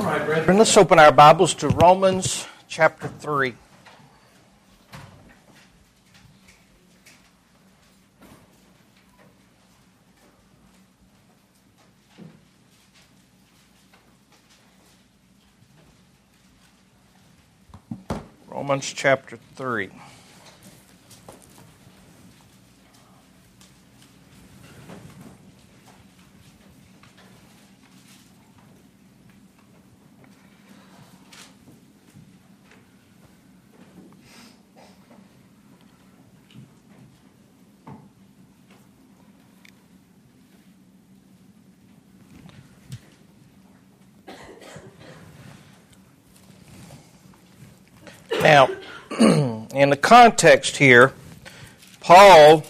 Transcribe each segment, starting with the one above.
right, brethren, let's open our Bibles to Romans chapter 3. Romans chapter 3. Now, in the context here, Paul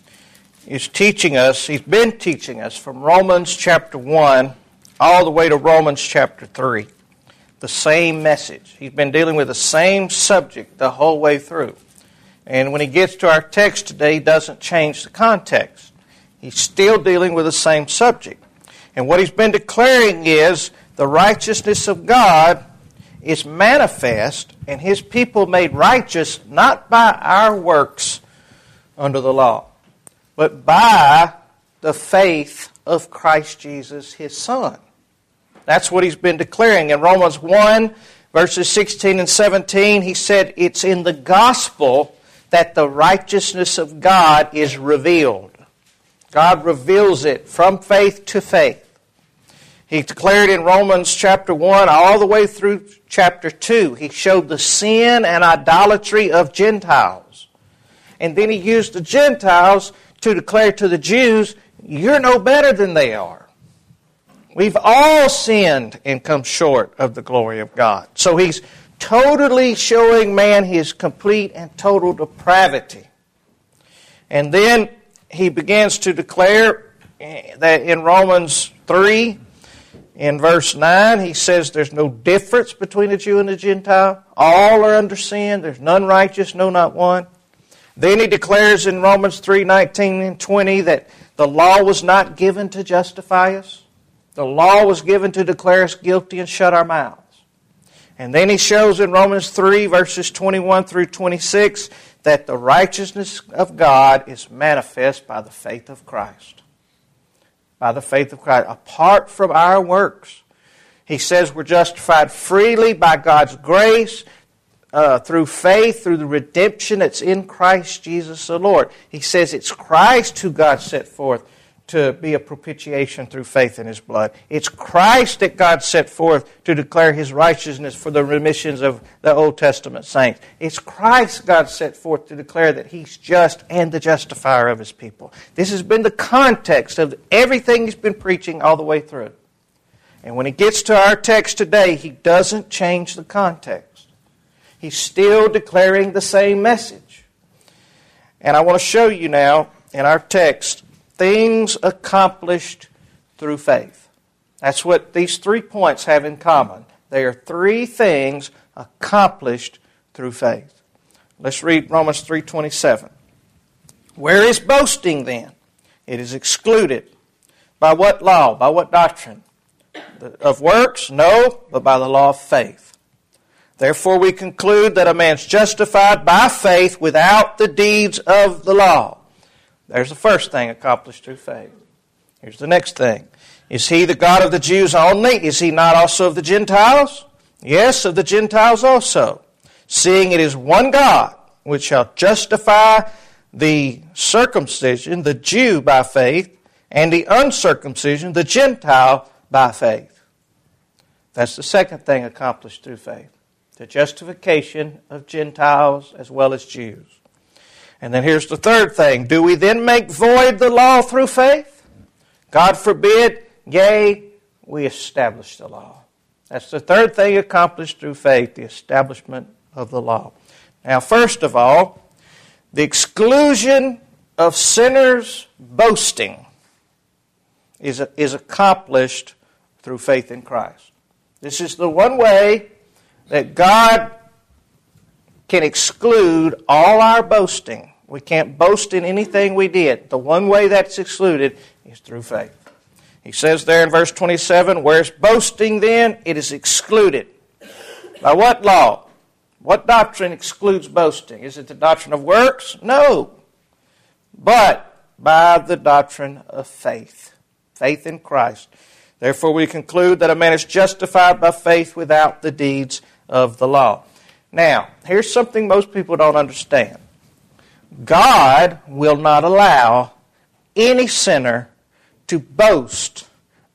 is teaching us, he's been teaching us from Romans chapter 1 all the way to Romans chapter 3, the same message. He's been dealing with the same subject the whole way through. And when he gets to our text today, he doesn't change the context. He's still dealing with the same subject. And what he's been declaring is the righteousness of God is manifest, and His people made righteous not by our works under the law, but by the faith of Christ Jesus, His Son. That's what he's been declaring. In Romans 1, verses 16 and 17, he said it's in the gospel that the righteousness of God is revealed. God reveals it from faith to faith. He declared in Romans chapter 1 all the way through chapter 2. He showed the sin and idolatry of Gentiles. And then he used the Gentiles to declare to the Jews, you're no better than they are. We've all sinned and come short of the glory of God. So he's totally showing man his complete and total depravity. And then he begins to declare that in Romans 3, in verse 9, he says there's no difference between the Jew and the Gentile. All are under sin. There's none righteous, no, not one. Then he declares in Romans 3, 19 and 20 that the law was not given to justify us. The law was given to declare us guilty and shut our mouths. And then he shows in Romans 3, verses 21 through 26, that the righteousness of God is manifest by the faith of Christ. By the faith of Christ, apart from our works. He says we're justified freely by God's grace, through faith, through the redemption that's in Christ Jesus the Lord. He says it's Christ who God set forth to be a propitiation through faith in His blood. It's Christ that God set forth to declare His righteousness for the remissions of the Old Testament saints. It's Christ God set forth to declare that He's just and the justifier of His people. This has been the context of everything He's been preaching all the way through. And when he gets to our text today, he doesn't change the context. He's still declaring the same message. And I want to show you now in our text things accomplished through faith. That's what these 3 points have in common. They are 3 things accomplished through faith. Let's read Romans 3:27. Where is boasting then? It is excluded. By what law? By what doctrine? Of works? No, but by the law of faith. Therefore we conclude that a man's justified by faith without the deeds of the law. There's the first thing accomplished through faith. Here's the next thing. Is He the God of the Jews only? Is He not also of the Gentiles? Yes, of the Gentiles also. Seeing it is one God, which shall justify the circumcision, the Jew, by faith, and the uncircumcision, the Gentile, by faith. That's the second thing accomplished through faith. The justification of Gentiles as well as Jews. And then here's the third thing. Do we then make void the law through faith? God forbid. Yea, we establish the law. That's the third thing accomplished through faith, the establishment of the law. Now, first of all, the exclusion of sinners' boasting is accomplished through faith in Christ. This is the one way that God can exclude all our boasting. We can't boast in anything we did. The one way that's excluded is through faith. He says there in verse 27, where's boasting then? It is excluded. By what law? What doctrine excludes boasting? Is it the doctrine of works? No. But by the doctrine of faith. Faith in Christ. Therefore we conclude that a man is justified by faith without the deeds of the law. Now, here's something most people don't understand. God will not allow any sinner to boast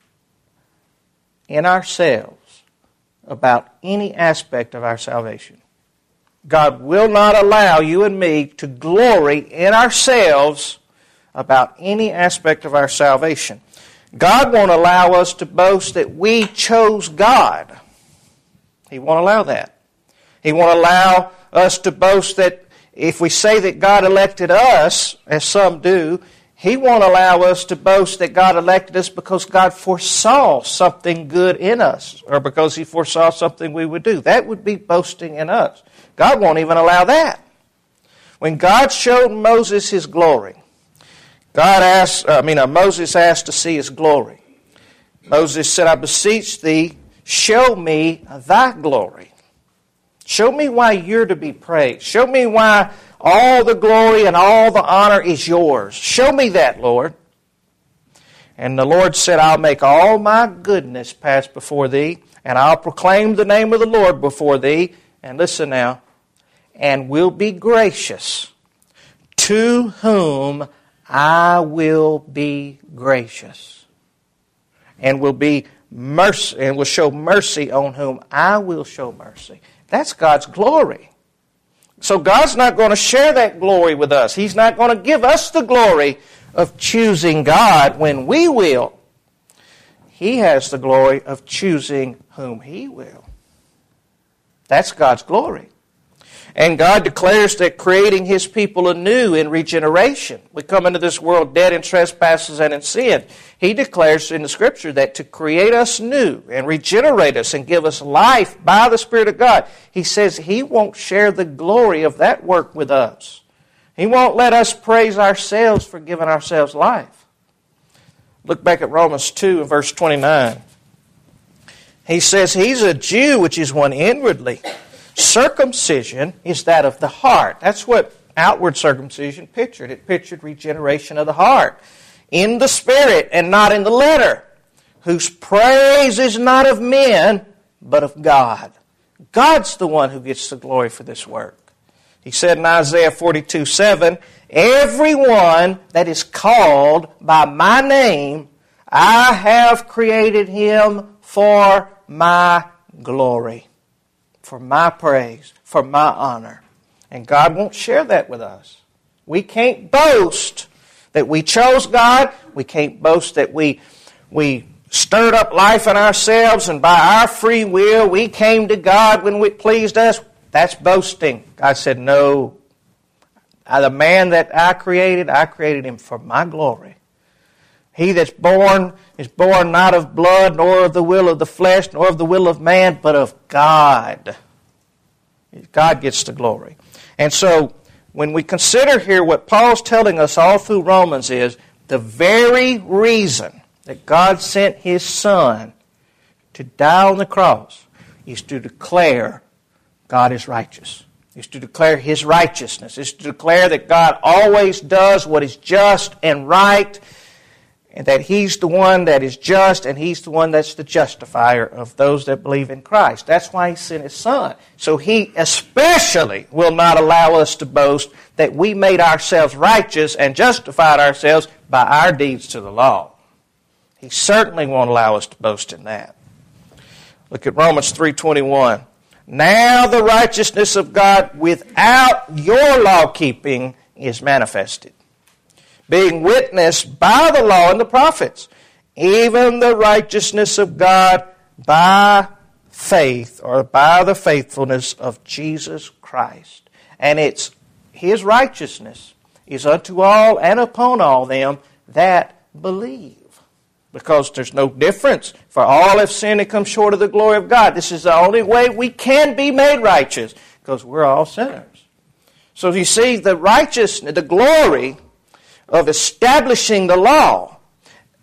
in ourselves about any aspect of our salvation. God will not allow you and me to glory in ourselves about any aspect of our salvation. God won't allow us to boast that we chose God. He won't allow that. He won't allow us to boast that if we say that God elected us, as some do, He won't allow us to boast that God elected us because God foresaw something good in us or because He foresaw something we would do. That would be boasting in us. God won't even allow that. When God showed Moses His glory, Moses asked to see His glory. Moses said, I beseech thee, show me thy glory. Show me why you're to be praised. Show me why all the glory and all the honor is yours. Show me that, Lord. And the Lord said, I'll make all my goodness pass before thee, and I'll proclaim the name of the Lord before thee. And listen now, and will be gracious to whom I will be gracious, and will be mercy, and will show mercy on whom I will show mercy. That's God's glory. So God's not going to share that glory with us. He's not going to give us the glory of choosing God when we will. He has the glory of choosing whom He will. That's God's glory. And God declares that creating His people anew in regeneration. We come into this world dead in trespasses and in sin. He declares in the Scripture that to create us new and regenerate us and give us life by the Spirit of God, He says He won't share the glory of that work with us. He won't let us praise ourselves for giving ourselves life. Look back at Romans 2 and verse 29. He says, He's a Jew which is one inwardly. Circumcision is that of the heart. That's what outward circumcision pictured. It pictured regeneration of the heart. In the Spirit and not in the letter. Whose praise is not of men, but of God. God's the one who gets the glory for this work. He said in Isaiah 42:7, everyone that is called by my name, I have created him for my glory. For my praise, for my honor. And God won't share that with us. We can't boast that we chose God. We can't boast that we stirred up life in ourselves and by our free will we came to God when it pleased us. That's boasting. God said, no. The man that I created him for my glory. He that's born is born not of blood, nor of the will of the flesh, nor of the will of man, but of God. God gets the glory. And so, when we consider here what Paul's telling us all through Romans is, the very reason that God sent His Son to die on the cross is to declare God is righteous. Is to declare His righteousness. Is to declare that God always does what is just and right, and that He's the one that is just, and He's the one that's the justifier of those that believe in Christ. That's why He sent His Son. So He especially will not allow us to boast that we made ourselves righteous and justified ourselves by our deeds to the law. He certainly won't allow us to boast in that. Look at Romans 3:21. Now the righteousness of God without your law keeping is manifested, being witnessed by the law and the prophets, even the righteousness of God by faith, or by the faithfulness of Jesus Christ. And it's His righteousness is unto all and upon all them that believe. Because there's no difference. For all have sinned and come short of the glory of God. This is the only way we can be made righteous, because we're all sinners. So you see, the righteousness, the glory of establishing the law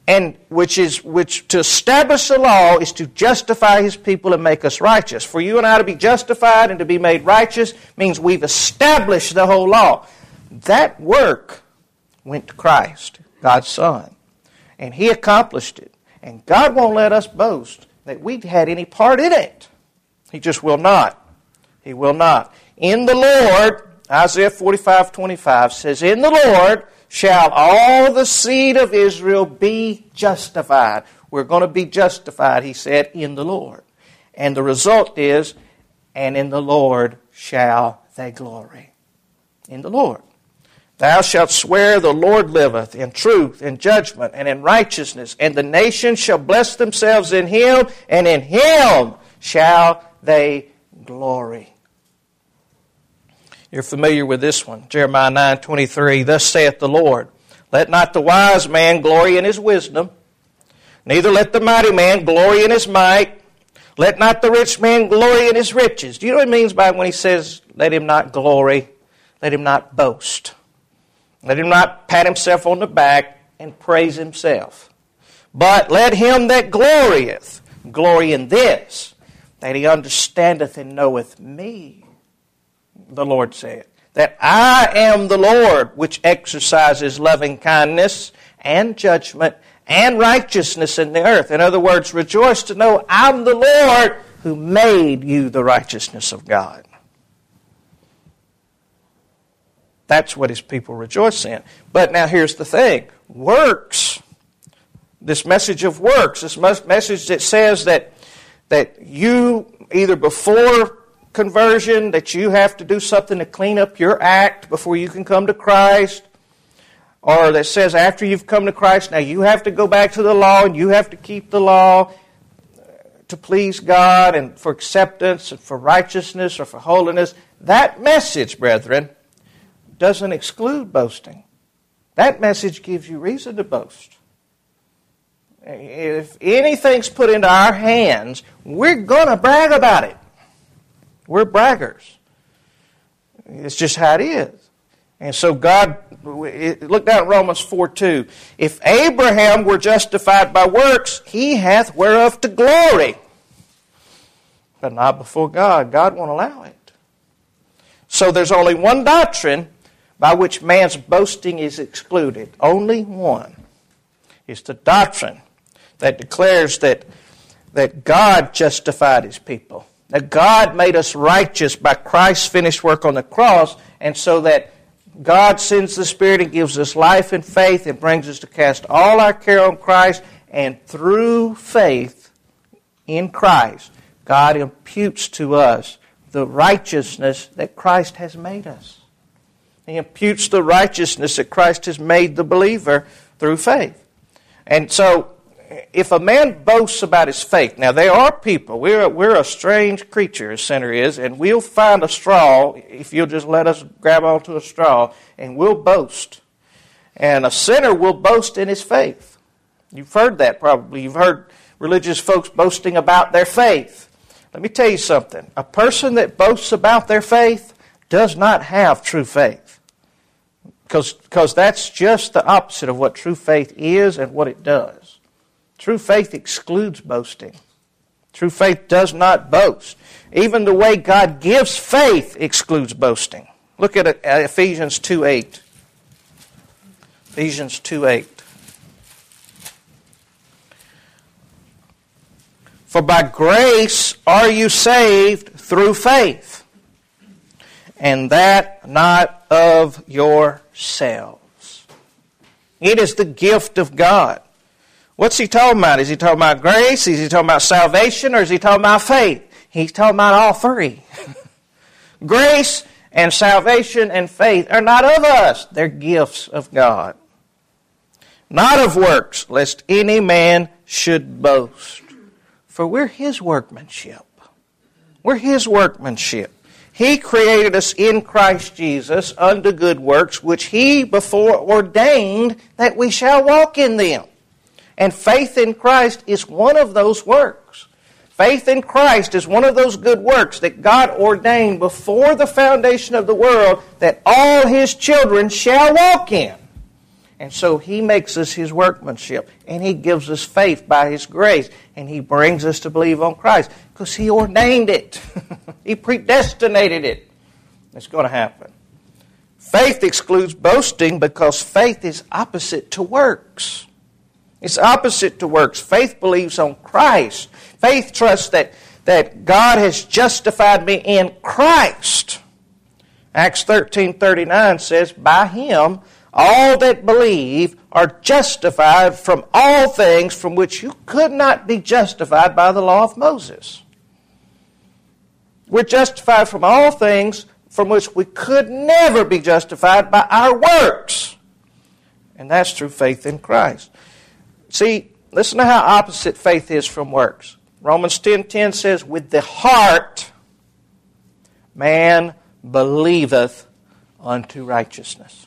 and which to establish the law is to justify His people and make us righteous. For you and I to be justified and to be made righteous means we've established the whole law. That work went to Christ, God's Son, and He accomplished it. And God won't let us boast that we had any part in it. He just will not. He will not. In the Lord, Isaiah 45:25 says, in the Lord shall all the seed of Israel be justified. We're going to be justified, He said, in the Lord. And the result is, and in the Lord shall they glory. In the Lord. Thou shalt swear the Lord liveth in truth, in judgment, and in righteousness, and the nations shall bless themselves in Him, and in Him shall they glory. You're familiar with this one. Jeremiah 9:23, thus saith the Lord, let not the wise man glory in his wisdom, neither let the mighty man glory in his might, let not the rich man glory in his riches. Do you know what he means by when he says, let him not glory, let him not boast? Let him not pat himself on the back and praise himself. But let him that glorieth glory in this, that he understandeth and knoweth me, the Lord said, that I am the Lord which exercises loving kindness and judgment and righteousness in the earth. In other words, rejoice to know I'm the Lord who made you the righteousness of God. That's what His people rejoice in. But now here's the thing. Works, this message of works, this message that says that you, either before conversion, that you have to do something to clean up your act before you can come to Christ, or that says after you've come to Christ, now you have to go back to the law and you have to keep the law to please God and for acceptance and for righteousness or for holiness. That message, brethren, doesn't exclude boasting. That message gives you reason to boast. If anything's put into our hands, we're going to brag about it. We're braggers. It's just how it is. And so God, look down at Romans 4:2. If Abraham were justified by works, he hath whereof to glory. But not before God. God won't allow it. So there's only one doctrine by which man's boasting is excluded. Only one. It's the doctrine that declares that God justified His people. That God made us righteous by Christ's finished work on the cross, and so that God sends the Spirit and gives us life and faith and brings us to cast all our care on Christ, and through faith in Christ, God imputes to us the righteousness that Christ has made us. He imputes the righteousness that Christ has made the believer through faith. And so, if a man boasts about his faith, now there are people, we're a strange creature, a sinner is, and we'll find a straw, if you'll just let us grab onto a straw, and we'll boast. And a sinner will boast in his faith. You've heard that probably. You've heard religious folks boasting about their faith. Let me tell you something. A person that boasts about their faith does not have true faith. Because that's just the opposite of what true faith is and what it does. True faith excludes boasting. True faith does not boast. Even the way God gives faith excludes boasting. Look at Ephesians 2:8. Ephesians 2:8. For by grace are you saved through faith, and that not of yourselves. It is the gift of God. What's he talking about? Is he talking about grace? Is he talking about salvation? Or is he talking about faith? He's talking about all three. Grace and salvation and faith are not of us. They're gifts of God. Not of works, lest any man should boast. For we're His workmanship. We're His workmanship. He created us in Christ Jesus unto good works, which He before ordained that we shall walk in them. And faith in Christ is one of those works. Faith in Christ is one of those good works that God ordained before the foundation of the world that all His children shall walk in. And so He makes us His workmanship. And He gives us faith by His grace. And He brings us to believe on Christ. Because He ordained it. He predestinated it. It's going to happen. Faith excludes boasting because faith is opposite to works. It's opposite to works. Faith believes on Christ. Faith trusts that God has justified me in Christ. Acts 13:39 says, by Him all that believe are justified from all things from which you could not be justified by the law of Moses. We're justified from all things from which we could never be justified by our works. And that's through faith in Christ. See, listen to how opposite faith is from works. Romans 10:10 says, with the heart man believeth unto righteousness.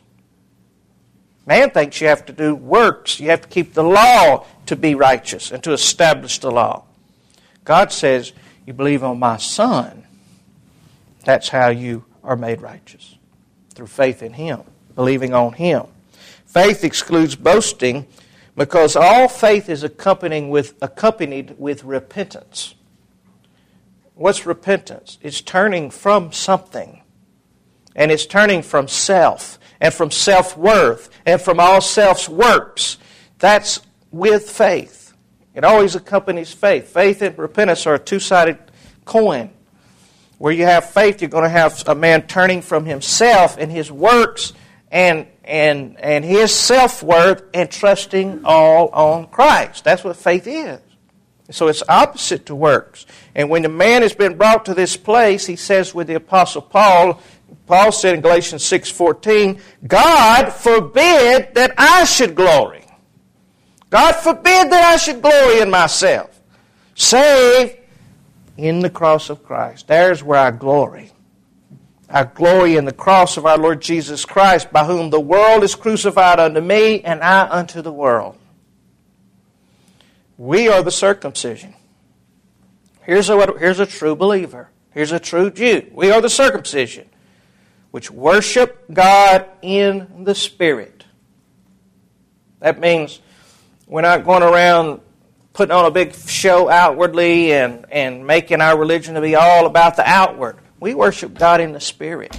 Man thinks you have to do works. You have to keep the law to be righteous and to establish the law. God says, you believe on my Son. That's how you are made righteous. Through faith in Him. Believing on Him. Faith excludes boasting because all faith is accompanied with repentance. What's repentance? It's turning from something. And it's turning from self. And from self-worth. And from all self's works. That's with faith. It always accompanies faith. Faith and repentance are a two-sided coin. Where you have faith, you're going to have a man turning from himself and his works and his self-worth and trusting all on Christ. That's what faith is. So it's opposite to works. And when the man has been brought to this place, he says with the Apostle Paul said in Galatians 6:14, God forbid that I should glory. God forbid that I should glory in myself, save in the cross of Christ. There's where I glory. I glory in the cross of our Lord Jesus Christ, by whom the world is crucified unto me, and I unto the world. We are the circumcision. Here's a true believer. Here's a true Jew. We are the circumcision, which worship God in the Spirit. That means we're not going around putting on a big show outwardly and making our religion to be all about the outward. We worship God in the Spirit.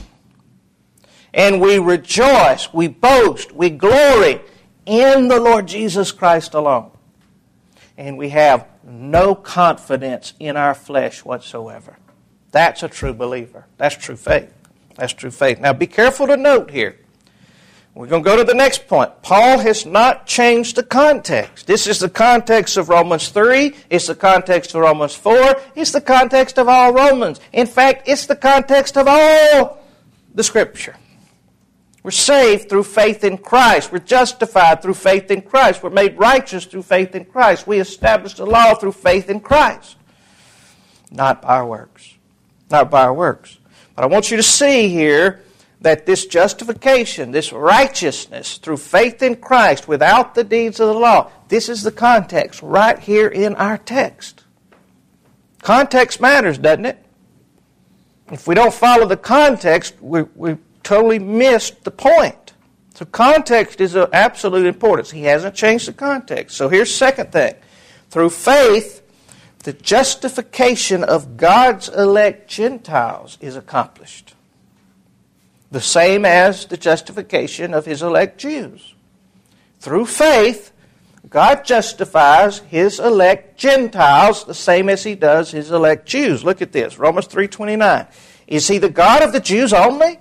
And we rejoice, we boast, we glory in the Lord Jesus Christ alone. And we have no confidence in our flesh whatsoever. That's a true believer. That's true faith. That's true faith. Now be careful to note here. We're going to go to the next point. Paul has not changed the context. This is the context of Romans 3. It's the context of Romans 4. It's the context of all Romans. In fact, it's the context of all the Scripture. We're saved through faith in Christ. We're justified through faith in Christ. We're made righteous through faith in Christ. We established the law through faith in Christ. Not by our works. Not by our works. But I want you to see here that this justification, this righteousness through faith in Christ without the deeds of the law, this is the context right here in our text. Context matters, doesn't it? If we don't follow the context, we totally missed the point. So context is of absolute importance. He hasn't changed the context. So here's the second thing. Through faith, the justification of God's elect Gentiles is accomplished. The same as the justification of His elect Jews. Through faith, God justifies His elect Gentiles the same as He does His elect Jews. Look at this, Romans 3:29. Is He the God of the Jews only?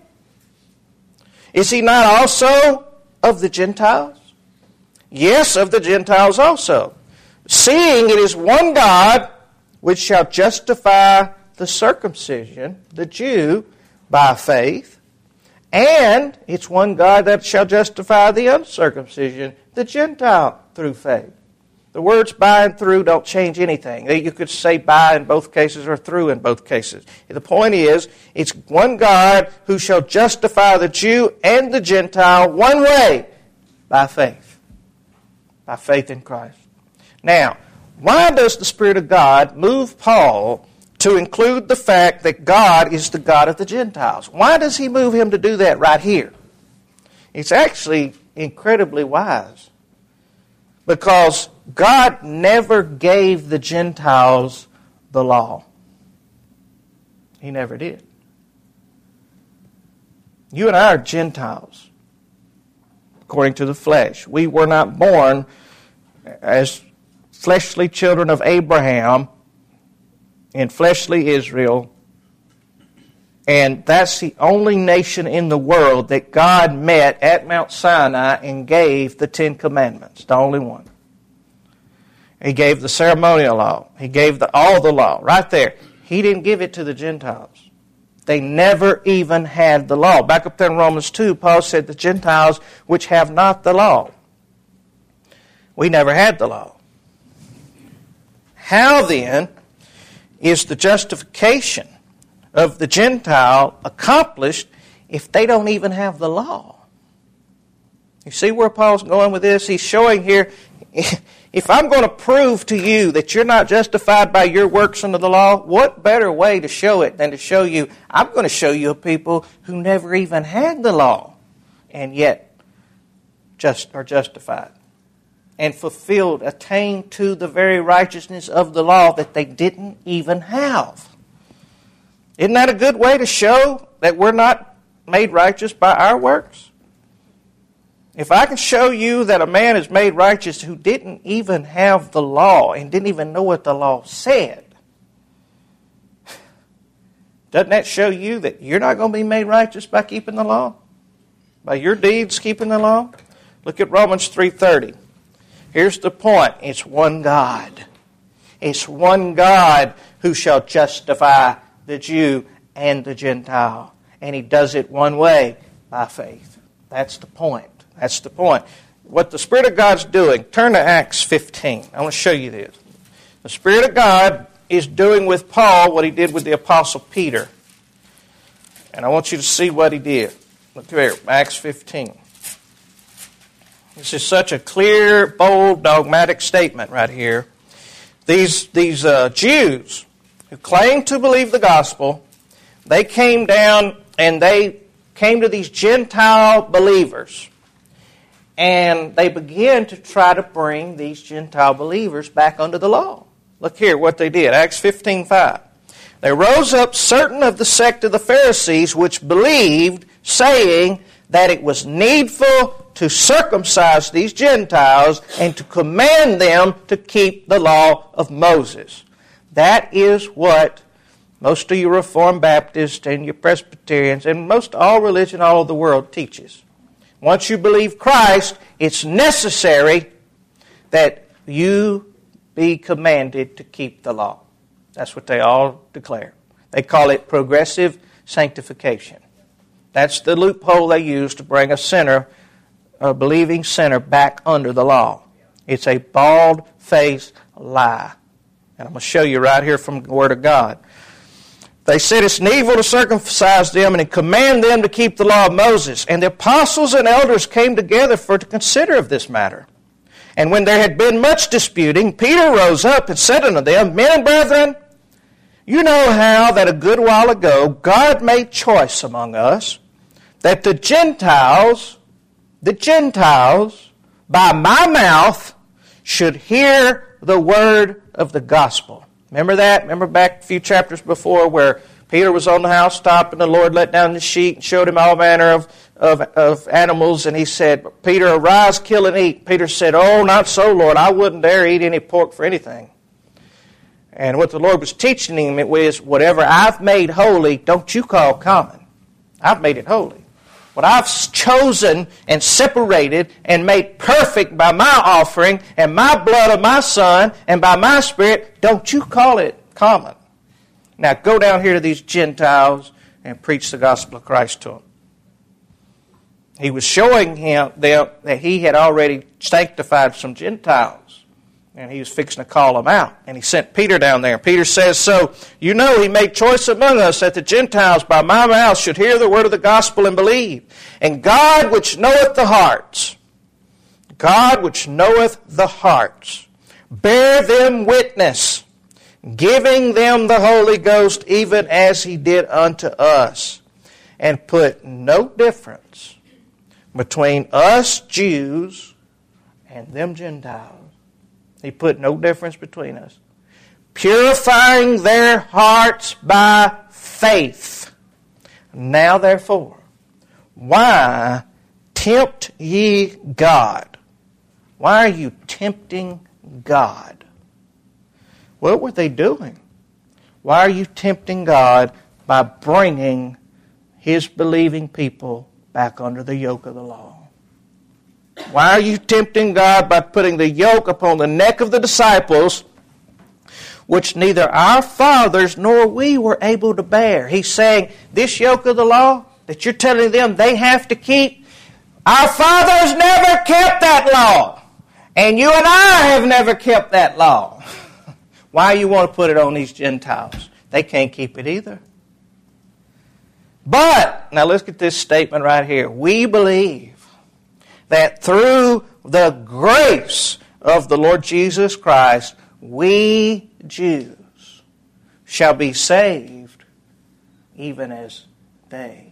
Is He not also of the Gentiles? Yes, of the Gentiles also. Seeing it is one God which shall justify the circumcision, the Jew, by faith, and it's one God that shall justify the uncircumcision, the Gentile, through faith. The words by and through don't change anything. You could say by in both cases or through in both cases. The point is, it's one God who shall justify the Jew and the Gentile one way, by faith. By faith in Christ. Now, why does the Spirit of God move Paul to include the fact that God is the God of the Gentiles? Why does He move him to do that right here? It's actually incredibly wise. Because God never gave the Gentiles the law. He never did. You and I are Gentiles, according to the flesh. We were not born as fleshly children of Abraham in fleshly Israel. And that's the only nation in the world that God met at Mount Sinai and gave the Ten Commandments. The only one. He gave the ceremonial law. He gave all the law. Right there. He didn't give it to the Gentiles. They never even had the law. Back up there in Romans 2, Paul said the Gentiles which have not the law. We never had the law. How then is the justification of the Gentile accomplished if they don't even have the law? You see where Paul's going with this? He's showing here, if I'm going to prove to you that you're not justified by your works under the law, what better way to show it than to show you, I'm going to show you a people who never even had the law and yet are justified and fulfilled, attained to the very righteousness of the law that they didn't even have. Isn't that a good way to show that we're not made righteous by our works? If I can show you that a man is made righteous who didn't even have the law and didn't even know what the law said, doesn't that show you that you're not going to be made righteous by keeping the law? By your deeds keeping the law? Look at Romans 3:30. Here's the point. It's one God. It's one God who shall justify the Jew and the Gentile. And He does it one way, by faith. That's the point. That's the point. What the Spirit of God's doing, turn to Acts 15. I want to show you this. The Spirit of God is doing with Paul what He did with the Apostle Peter. And I want you to see what he did. Look here, Acts 15. This is such a clear, bold, dogmatic statement right here. These Jews who claimed to believe the gospel, they came down and they came to these Gentile believers. And they began to try to bring these Gentile believers back under the law. Look here what they did. Acts 15:5. There rose up certain of the sect of the Pharisees which believed, saying that it was needful to circumcise these Gentiles and to command them to keep the law of Moses. That is what most of your Reformed Baptists and your Presbyterians and most all religion all over the world teaches. Once you believe Christ, it's necessary that you be commanded to keep the law. That's what they all declare. They call it progressive sanctification. That's the loophole they use to bring a sinner, a believing sinner, back under the law. It's a bald-faced lie. And I'm going to show you right here from the Word of God. They said it's needful to circumcise them and command them to keep the law of Moses. And the apostles and elders came together to consider of this matter. And when there had been much disputing, Peter rose up and said unto them, Men and brethren, you know how that a good while ago God made choice among us, that the Gentiles, by my mouth, should hear the word of the gospel. Remember that? Remember back a few chapters before where Peter was on the housetop and the Lord let down the sheet and showed him all manner of animals. And he said, Peter, arise, kill and eat. Peter said, oh, not so, Lord. I wouldn't dare eat any pork for anything. And what the Lord was teaching him was, whatever I've made holy, don't you call common. I've made it holy. What I've chosen and separated and made perfect by my offering and my blood of my Son and by my Spirit, don't you call it common. Now go down here to these Gentiles and preach the gospel of Christ to them. He was showing them that he had already sanctified some Gentiles. And he was fixing to call them out. And he sent Peter down there. Peter says, so, you know, he made choice among us that the Gentiles by my mouth should hear the word of the gospel and believe. And God which knoweth the hearts, bear them witness, giving them the Holy Ghost even as he did unto us. And put no difference between us Jews and them Gentiles. He put no difference between us. Purifying their hearts by faith. Now therefore, why tempt ye God? Why are you tempting God? What were they doing? Why are you tempting God by bringing His believing people back under the yoke of the law? Why are you tempting God by putting the yoke upon the neck of the disciples, which neither our fathers nor we were able to bear? He's saying, this yoke of the law that you're telling them they have to keep, our fathers never kept that law. And you and I have never kept that law. Why you want to put it on these Gentiles? They can't keep it either. But, now look at this statement right here. We believe that through the grace of the Lord Jesus Christ, we Jews shall be saved even as they.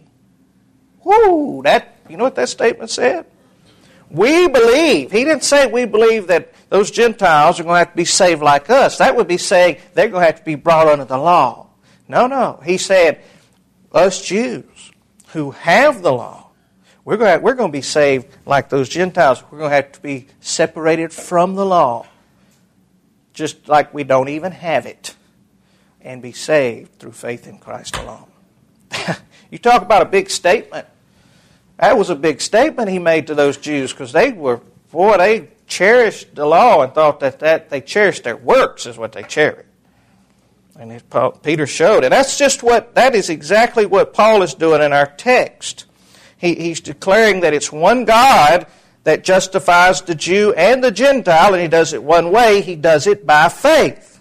Whoo! You know what that statement said? We believe. He didn't say we believe that those Gentiles are going to have to be saved like us. That would be saying they're going to have to be brought under the law. No. He said, us Jews who have the law, we're going to be saved like those Gentiles. We're going to have to be separated from the law, just like we don't even have it, and be saved through faith in Christ alone. You talk about a big statement. That was a big statement he made to those Jews, because they cherished the law and thought that they cherished their works is what they cherished. And Peter showed. And that is exactly what Paul is doing in our text. He's declaring that it's one God that justifies the Jew and the Gentile, and he does it one way. He does it by faith.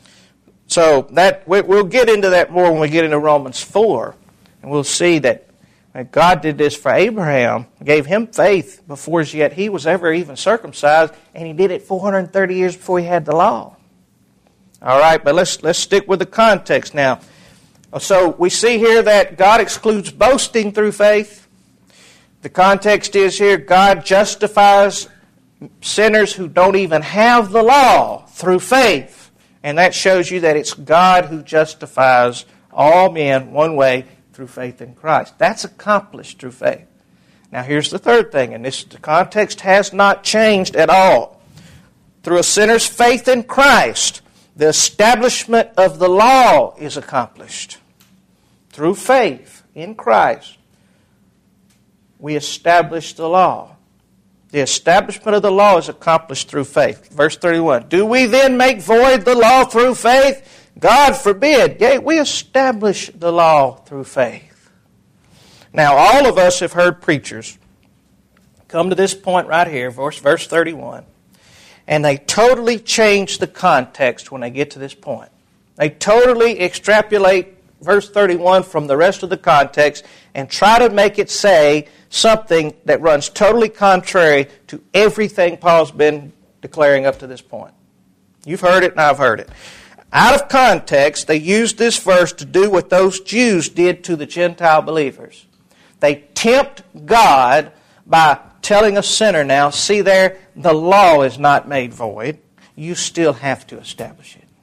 So we'll get into that more when we get into Romans 4. And we'll see that God did this for Abraham, gave him faith before as yet he was ever even circumcised, and he did it 430 years before he had the law. All right, but let's stick with the context now. So we see here that God excludes boasting through faith. The context is here, God justifies sinners who don't even have the law through faith. And that shows you that it's God who justifies all men one way, through faith in Christ. That's accomplished through faith. Now here's the third thing, and the context has not changed at all. Through a sinner's faith in Christ, the establishment of the law is accomplished. Through faith in Christ, we establish the law. The establishment of the law is accomplished through faith. Verse 31, do we then make void the law through faith? God forbid. Yea, we establish the law through faith. Now, all of us have heard preachers come to this point right here, verse 31, and they totally change the context when they get to this point. They totally extrapolate verse 31 from the rest of the context and try to make it say something that runs totally contrary to everything Paul's been declaring up to this point. You've heard it and I've heard it. Out of context, they used this verse to do what those Jews did to the Gentile believers. They tempt God by telling a sinner now, see there, the law is not made void. You still have to establish it.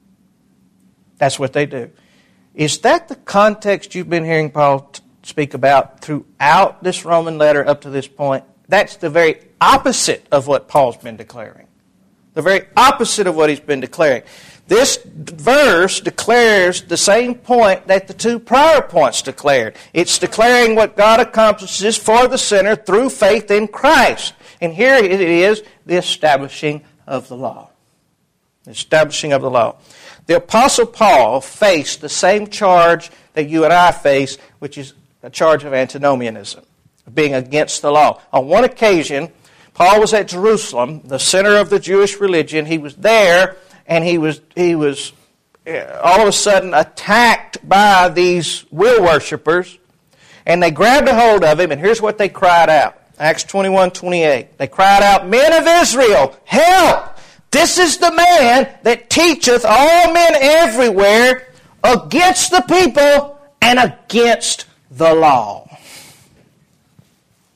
That's what they do. Is that the context you've been hearing Paul speak about throughout this Roman letter up to this point? That's the very opposite of what Paul's been declaring. The very opposite of what he's been declaring. This verse declares the same point that the two prior points declared. It's declaring what God accomplishes for the sinner through faith in Christ. And here it is, the establishing of the law. The establishing of the law. The Apostle Paul faced the same charge that you and I face, which is a charge of antinomianism, being against the law. On one occasion, Paul was at Jerusalem, the center of the Jewish religion. He was there, and he was all of a sudden attacked by these will worshippers, and they grabbed a hold of him, and here's what they cried out. Acts 21:28. They cried out, "Men of Israel, help! This is the man that teacheth all men everywhere against the people and against the law."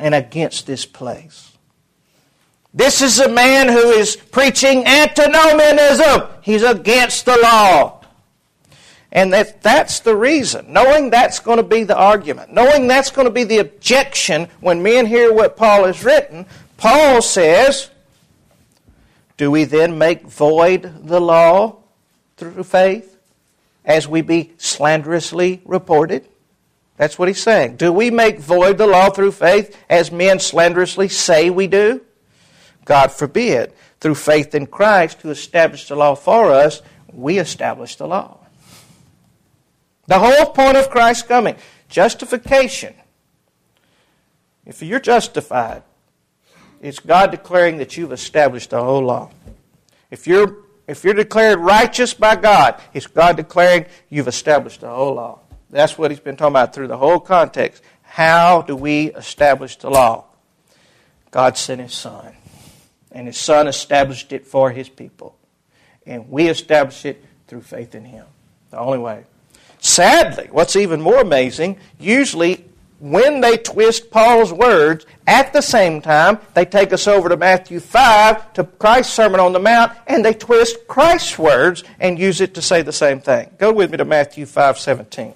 and against this place. This is a man who is preaching antinomianism. He's against the law. And that's the reason. Knowing that's going to be the argument. Knowing that's going to be the objection when men hear what Paul has written. Paul says, do we then make void the law through faith as we be slanderously reported? That's what he's saying. Do we make void the law through faith as men slanderously say we do? God forbid. Through faith in Christ who established the law for us, we establish the law. The whole point of Christ's coming, justification. If you're justified, it's God declaring that you've established the whole law. If you're declared righteous by God, it's God declaring you've established the whole law. That's what he's been talking about through the whole context. How do we establish the law? God sent His Son, and His Son established it for His people. And we establish it through faith in Him. The only way. Sadly, what's even more amazing, usually when they twist Paul's words, at the same time, they take us over to Matthew 5, to Christ's Sermon on the Mount, and they twist Christ's words and use it to say the same thing. Go with me to Matthew 5:17.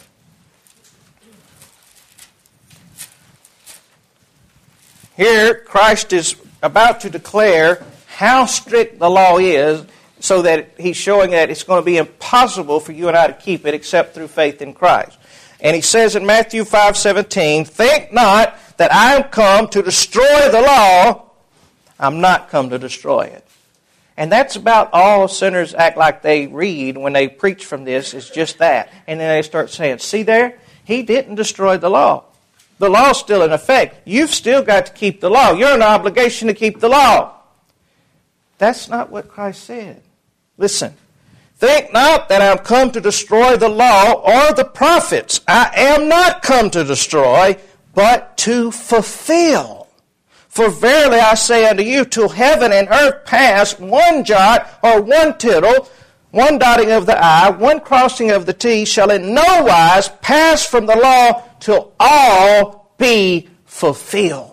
Here, Christ is about to declare how strict the law is, so that He's showing that it's going to be impossible for you and I to keep it except through faith in Christ. And He says in Matthew 5:17, think not that I am come to destroy the law. I'm not come to destroy it. And that's about all sinners act like they read when they preach from this, is just that. And then they start saying, see there, He didn't destroy the law. The law's still in effect. You've still got to keep the law. You're in an obligation to keep the law. That's not what Christ said. Listen. Think not that I am come to destroy the law or the prophets. I am not come to destroy, but to fulfill. For verily I say unto you, till heaven and earth pass, one jot or one tittle, one dotting of the I, one crossing of the T, shall in no wise pass from the law till all be fulfilled.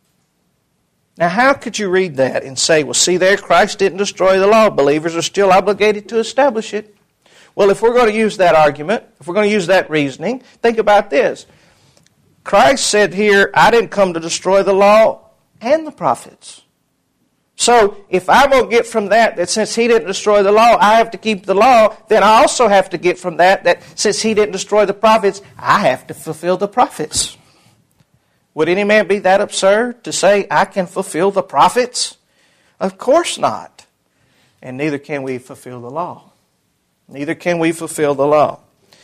Now, how could you read that and say, well, see there, Christ didn't destroy the law. Believers are still obligated to establish it. Well, if we're going to use that argument, if we're going to use that reasoning, think about this. Christ said here, I didn't come to destroy the law and the prophets. So, if I'm going to get from that since He didn't destroy the law, I have to keep the law, then I also have to get from that since He didn't destroy the prophets, I have to fulfill the prophets. Would any man be that absurd to say, I can fulfill the prophets? Of course not. And neither can we fulfill the law. Neither can we fulfill the law.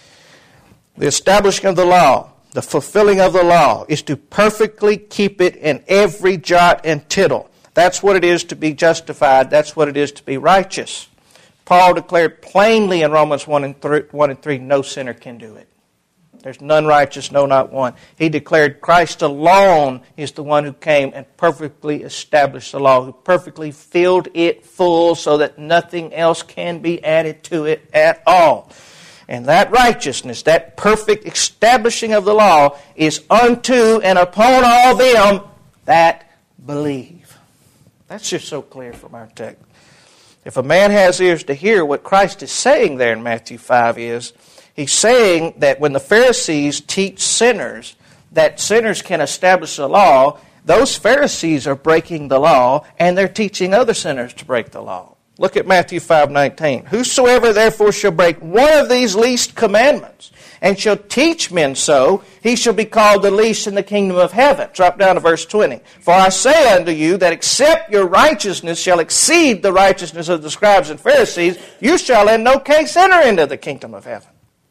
The establishing of the law, the fulfilling of the law, is to perfectly keep it in every jot and tittle. That's what it is to be justified. That's what it is to be righteous. Paul declared plainly in Romans 1 and 3, no sinner can do it. There's none righteous, no, not one. He declared Christ alone is the one who came and perfectly established the law, who perfectly filled it full so that nothing else can be added to it at all. And that righteousness, that perfect establishing of the law, is unto and upon all them that believe. That's just so clear from our text. If a man has ears to hear, what Christ is saying there in Matthew 5 is, He's saying that when the Pharisees teach sinners that sinners can establish the law, those Pharisees are breaking the law, and they're teaching other sinners to break the law. Look at Matthew 5:19. Whosoever therefore shall break one of these least commandments, and shall teach men so, he shall be called the least in the kingdom of heaven. Drop down to verse 20. For I say unto you that except your righteousness shall exceed the righteousness of the scribes and Pharisees, you shall in no case enter into the kingdom of heaven.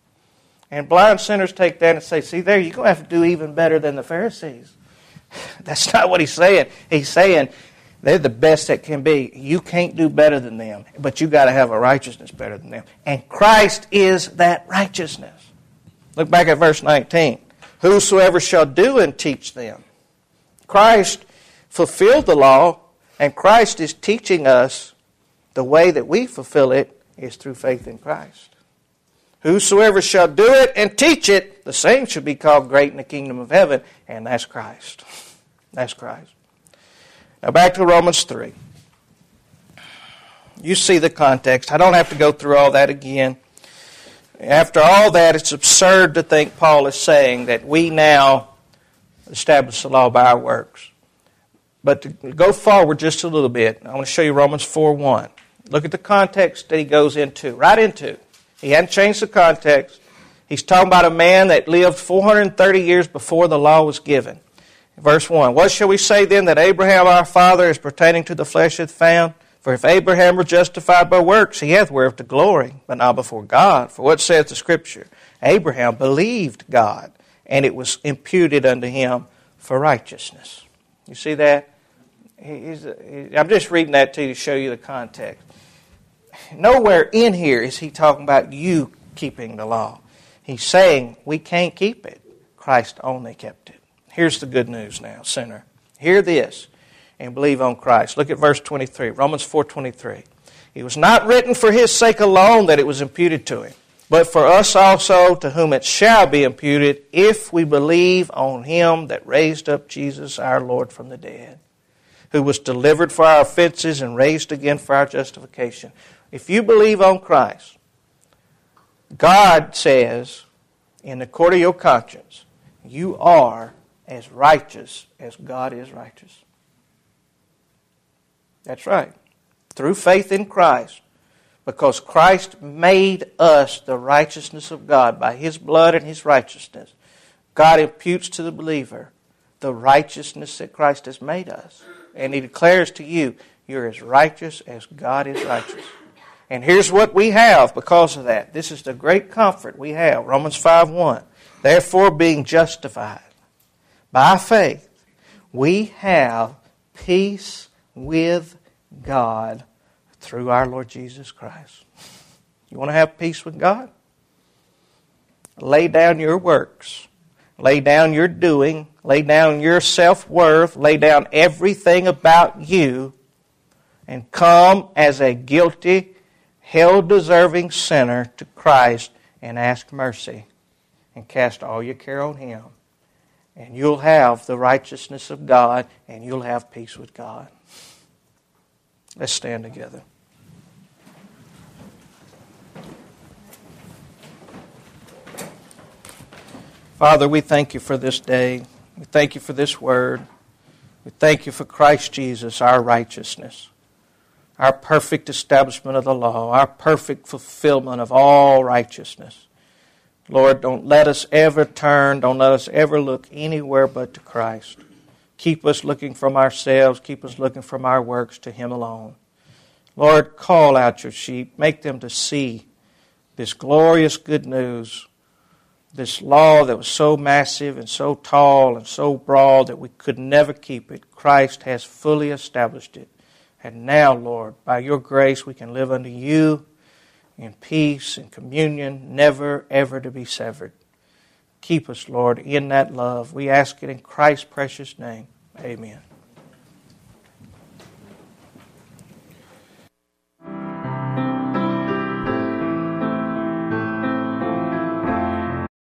And blind sinners take that and say, see there, you're going to have to do even better than the Pharisees. That's not what He's saying. He's saying they're the best that can be. You can't do better than them, but you got to have a righteousness better than them. And Christ is that righteousness. Look back at verse 19. Whosoever shall do and teach them. Christ fulfilled the law, and Christ is teaching us the way that we fulfill it is through faith in Christ. Whosoever shall do it and teach it, the same shall be called great in the kingdom of heaven, and that's Christ. That's Christ. Now back to Romans 3. You see the context. I don't have to go through all that again. After all that, it's absurd to think Paul is saying that we now establish the law by our works. But to go forward just a little bit, I want to show you Romans 4:1. Look at the context that he goes into, right into. He hadn't changed the context. He's talking about a man that lived 430 years before the law was given. Verse 1, what shall we say then that Abraham our father is pertaining to the flesh hath found? For if Abraham were justified by works, he hath whereof to glory, but not before God. For what saith the Scripture? Abraham believed God, and it was imputed unto him for righteousness. You see that? I'm just reading that to you to show you the context. Nowhere in here is he talking about you keeping the law. He's saying we can't keep it. Christ only kept it. Here's the good news now, sinner. Hear this and believe on Christ. Look at verse 23, Romans 4:23. It was not written for his sake alone that it was imputed to him, but for us also, to whom it shall be imputed, if we believe on him that raised up Jesus our Lord from the dead, who was delivered for our offenses and raised again for our justification. If you believe on Christ, God says, in the court of your conscience, you are as righteous as God is righteous. That's right. Through faith in Christ. Because Christ made us the righteousness of God by His blood and His righteousness. God imputes to the believer the righteousness that Christ has made us. And He declares to you, you're as righteous as God is righteous. And here's what we have because of that. This is the great comfort we have. Romans 5:1. Therefore, being justified by faith, we have peace with God through our Lord Jesus Christ. You want to have peace with God? Lay down your works. Lay down your doing. Lay down your self-worth. Lay down everything about you and come as a guilty, hell-deserving sinner to Christ and ask mercy and cast all your care on Him. And you'll have the righteousness of God and you'll have peace with God. Let's stand together. Father, we thank You for this day. We thank You for this word. We thank You for Christ Jesus, our righteousness, our perfect establishment of the law, our perfect fulfillment of all righteousness. Lord, don't let us ever turn, don't let us ever look anywhere but to Christ. Keep us looking from ourselves, keep us looking from our works to Him alone. Lord, call out Your sheep, make them to see this glorious good news, this law that was so massive and so tall and so broad that we could never keep it. Christ has fully established it. And now, Lord, by Your grace we can live unto You in peace and communion, never, ever to be severed. Keep us, Lord, in that love. We ask it in Christ's precious name. Amen.